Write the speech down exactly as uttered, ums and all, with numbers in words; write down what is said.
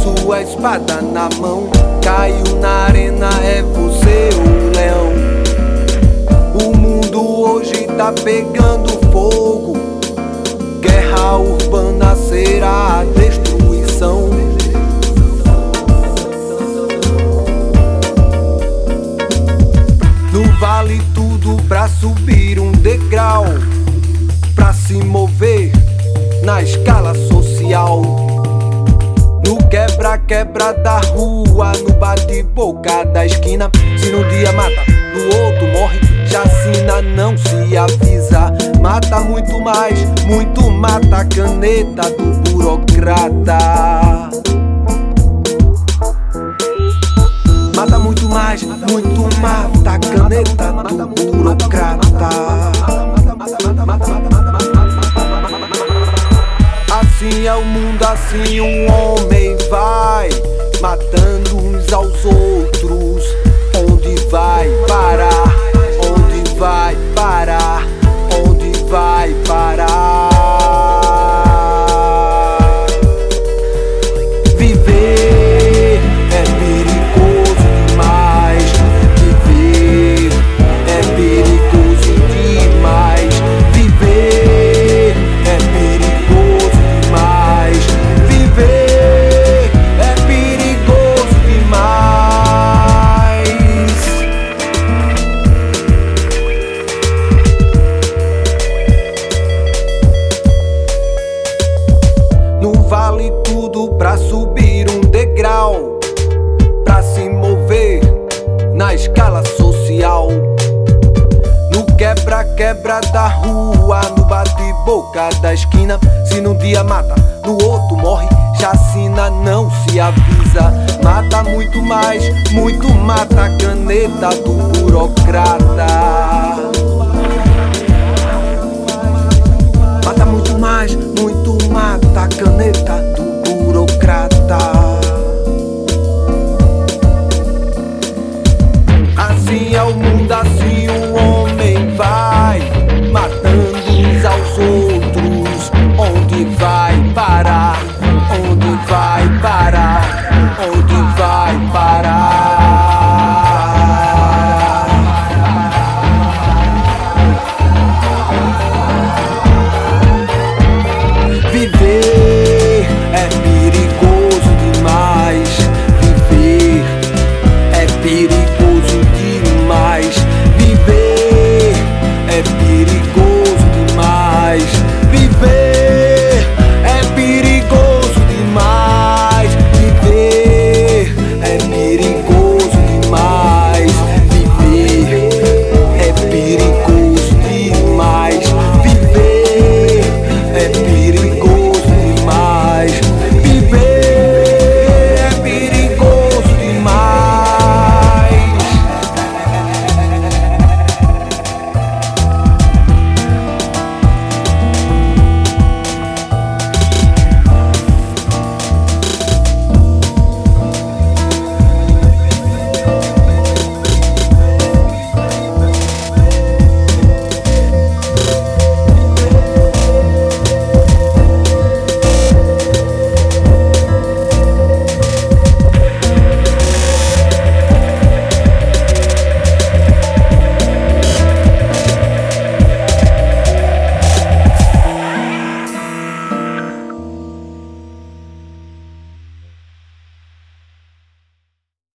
sua espada na mão. Caiu na arena, é você o leão. O mundo hoje tá pegando fogo. Guerra urbana será a destruição. No vale tudo pra subir um degrau, pra se mover na escala social. No quebra-quebra da rua, no bate-boca da esquina. Se num dia mata, no outro morre. Chacina não se avisa. Mata muito mais, muito mata a caneta do burocrata. Mata muito mais, muito mata a caneta do burocrata. Assim é o mundo, assim um homem vai matando uns aos outros. Onde vai parar? Onde vai parar? Onde vai parar? Viver é perigoso demais. Viver é perigoso demais. Viver é perigoso demais. Viver é perigoso demais. No vale tudo pra subir um degrau, pra se mover na escala social. No quebra-quebra da rua, no bate-boca da esquina. Se num dia mata, no outro morre. Chacina não se avisa. Mata muito mais, muito mata a caneta do burocrata. Mata muito mais, muito mata a caneta